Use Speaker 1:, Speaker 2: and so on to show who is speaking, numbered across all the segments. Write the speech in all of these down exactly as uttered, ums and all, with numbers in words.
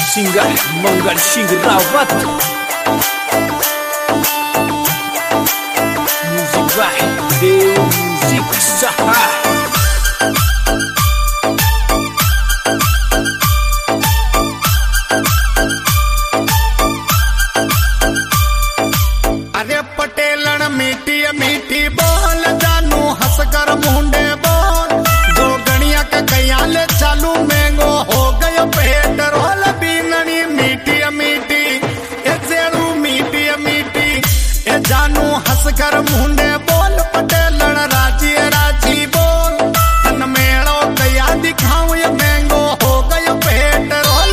Speaker 1: Singer Mangal Singh Rawat, music by Dev music Saha.
Speaker 2: अरे पटेलन मीठी मीठी बोल जानू हंस कर मुंडे बोल, जो गणिया का कयाल चालू मैंगो हो गयो पेट रोल बीननी मीठी मीठी ए जेड़ू मीठी मीठी ए जानू हंस कर मुंडे बोल, पटेलन राजी राजी बोल, तन मेड़ो कया दिखाऊं ये मैंगो हो गयो पेट रोल।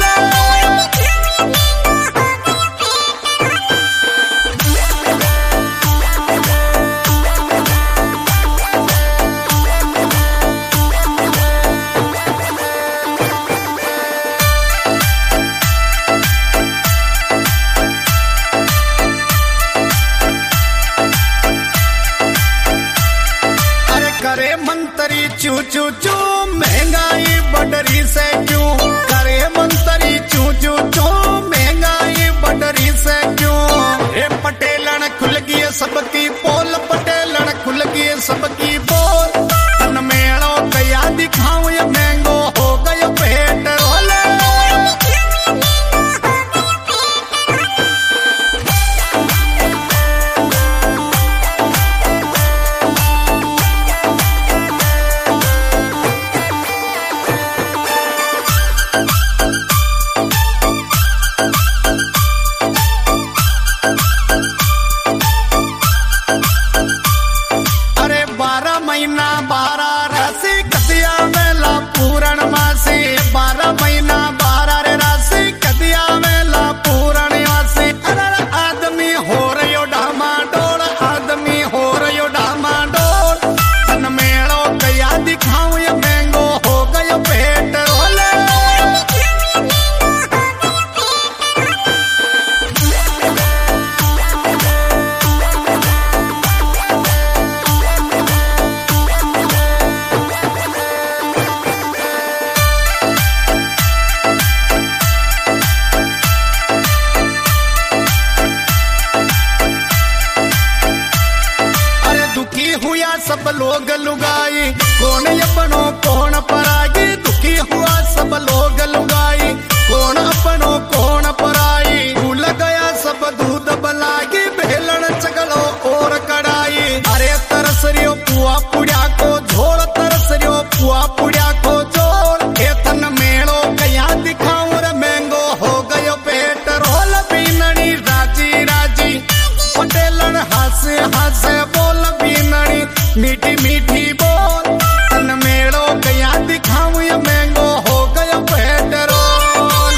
Speaker 2: करे मंतरी चू चू चू महंगाई बडरी से क्यों, करे मंतरी चू चू चू महंगाई बडरी से क्यों। ए पटेलन खुल गई सबकी पोल, पटेलन खुल गई सबकी पोल, तन मेड़ो कया दिखाऊं ये मैंगो हो गयो पेट रोले। बारह महीना बारह राशि कदिया वेला पूरण मासी, बारह महीना बारह रे राशि कदिया वेला पूरण मासी। अरे आदमी हो रयो डामा डोल, आदमी हो रयो डामा डोल, तन मेड़ो कया दिखाऊं ये मैंगो हो गयो पेट रोले। हुआ सब लोग लुगाई, कौन अपनो कौन पराई, दुखी हुआ सब लोग लुगाई, कौन अपनो कौन पराई। भूल गया सब दूध बलाई, बेलन चगलो और कड़ाई। अरे तरसरियो पुआ पुड़िया को झोल, तरसरियो पुआ पुड़िया को झोल, एतन मेड़ो कया दिखाऊं रे मैंगो हो गयो पेट रोल। बीननी राजी राजी पटेलन हंसे हंसे बोल, बीननी मीठी मीठी बोल, तन मेड़ो कया दिखाऊं ये मैंगो हो गयो पेट रोल।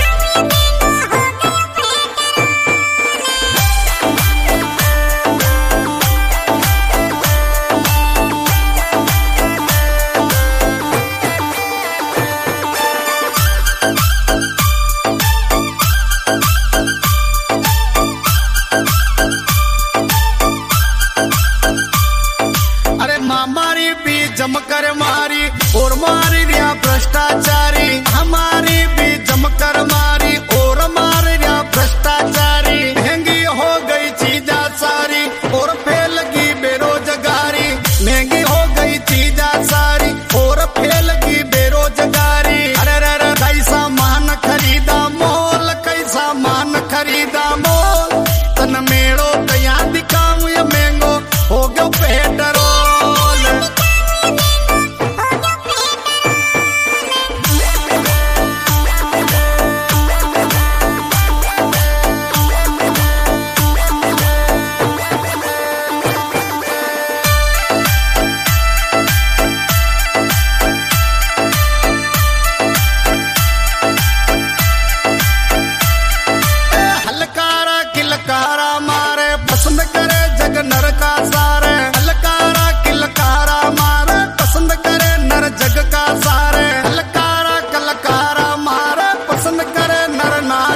Speaker 2: हमारी भी जमकर मारी और मारी रिया भ्रष्टाचारी, हमारी भी जमकर मारी और मारी रिया भ्रष्टाचारी। महंगी हो गई चीजा सारी और फैल गई बेरोजगारी, महंगी हो गई चीजा सारी और फैल गई बेरोजगारी। अरे रे कैसा मान खरीदा मोल, कैसा मान खरीदा मोल, तन मेड़ो कया दिखाऊं ये मैंगो हो गयो पेट रोल। नर